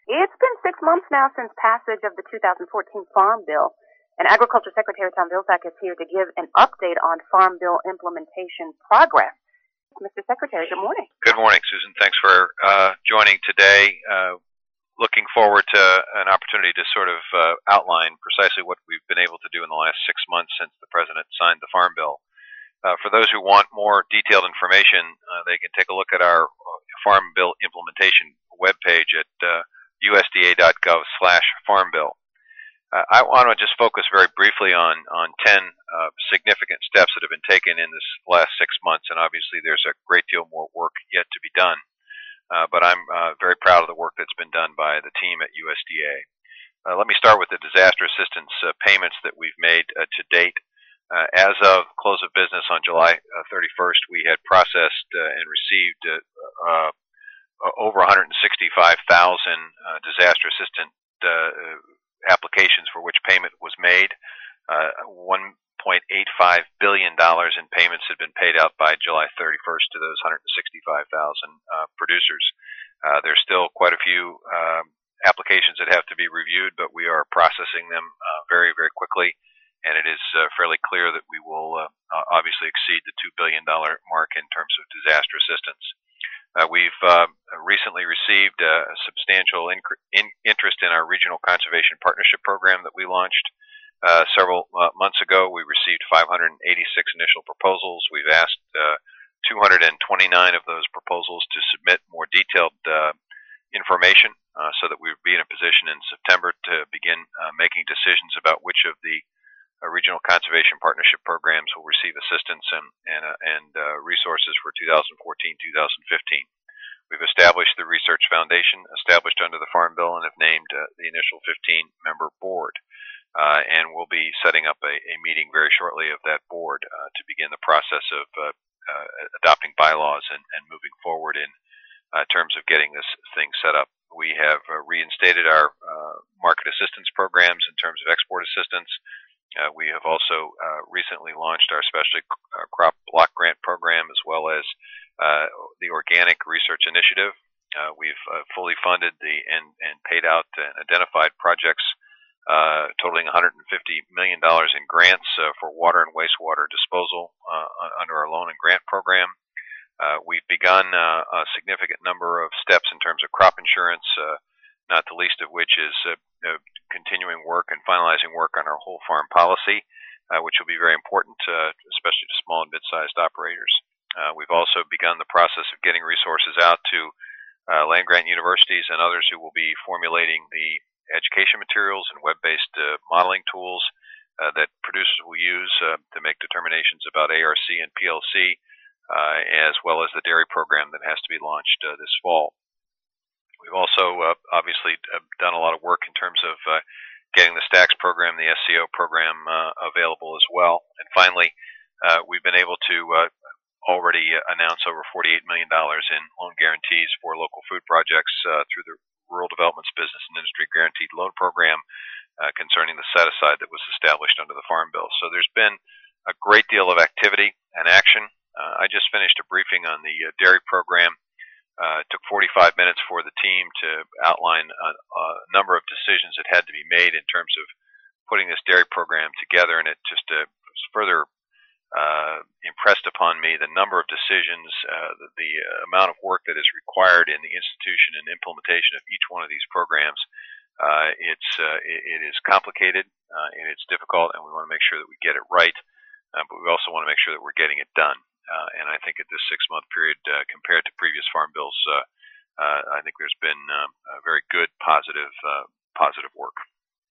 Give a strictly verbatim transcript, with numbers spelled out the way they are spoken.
It's been six months now since passage of the two thousand fourteen Farm Bill, and Agriculture Secretary Tom Vilsack is here to give an update on Farm Bill implementation progress. Mister Secretary, good morning. Good morning, Susan. Thanks for uh, joining today. Uh, looking forward to an opportunity to sort of uh, outline precisely what we've been able to do in the last six months since the President signed the Farm Bill. Uh, for those who want more detailed information, uh, they can take a look at our Farm Bill implementation webpage at uh, U S D A dot gov slash Farm Bill. Uh, I want to just focus very briefly on, on ten uh, significant steps that have been taken in this last six months, and obviously there's a great deal more work yet to be done. Uh, but I'm uh, very proud of the work that's been done by the team at U S D A. Uh, let me start with the disaster assistance uh, payments that we've made uh, to date. Uh, as of close of business on July uh, thirty-first, we had processed uh, and received uh, uh, over one hundred sixty-five thousand uh, disaster assistance uh, applications for which payment was made. Uh, one point eight five billion dollars in payments had been paid out by July thirty-first to those one hundred sixty-five thousand uh, producers. Uh, there's still quite a few uh, applications that have to be reviewed, but we are processing them uh, very, very quickly. And it is uh, fairly clear that we will uh, obviously exceed the two billion dollars mark in terms of disaster assistance. Uh, we've uh, recently received uh, a substantial in in interest in our Regional Conservation Partnership Program that we launched uh, several uh, months ago. We received five hundred eighty-six initial proposals. We've asked uh, two hundred twenty-nine of those proposals to submit more detailed uh, information uh, so that we would be in a position in September to begin uh, making decisions about which of the Uh, regional conservation partnership programs will receive assistance and and, uh, and uh, resources for two thousand fourteen to two thousand fifteen. We've established the Research Foundation, established under the Farm Bill, and have named uh, the initial fifteen member board. Uh, and we'll be setting up a, a meeting very shortly of that board uh, to begin the process of uh, uh, adopting bylaws and, and moving forward in uh, terms of getting this thing set up. We have uh, reinstated our uh, market assistance programs in terms of export assistance. Uh, we have also uh, recently launched our specialty uh, crop block grant program, as well as uh, the Organic Research Initiative. Uh, we've uh, fully funded the and, and paid out and identified projects uh, totaling one hundred fifty million dollars in grants uh, for water and wastewater disposal uh, under our loan and grant program. Uh, we've begun uh, a significant number of steps in terms of crop insurance, uh, not the least of which is uh, uh, continuing work and finalizing work on our whole farm policy, uh, which will be very important, uh, especially to small and mid-sized operators. Uh, we've also begun the process of getting resources out to uh, land-grant universities and others who will be formulating the education materials and web-based uh, modeling tools uh, that producers will use uh, to make determinations about A R C and P L C, uh, as well as the dairy program that has to be launched uh, this fall. We've also uh, obviously uh, done a lot of work in terms of uh, getting the STAX program, the S C O program uh, available as well. And finally, uh, we've been able to uh, already announce over forty-eight million dollars in loan guarantees for local food projects uh, through the Rural Development's Business and Industry Guaranteed Loan Program uh, concerning the set-aside that was established under the Farm Bill. So there's been a great deal of activity and action. Uh, I just finished a briefing on the uh, dairy program. Uh, it took forty-five minutes for the team to outline a, a number of decisions that had to be made in terms of putting this dairy program together, and it just uh, further uh, impressed upon me the number of decisions, uh, the, the amount of work that is required in the institution and implementation of each one of these programs. Uh, it's uh, it, it is complicated uh, and it's difficult, and we want to make sure that we get it right, uh, but we also want to make sure that we're getting it done. Uh, and I think at this six-month period, uh, compared to previous farm bills, uh, uh, I think there's been um, a very good, positive, uh, positive work.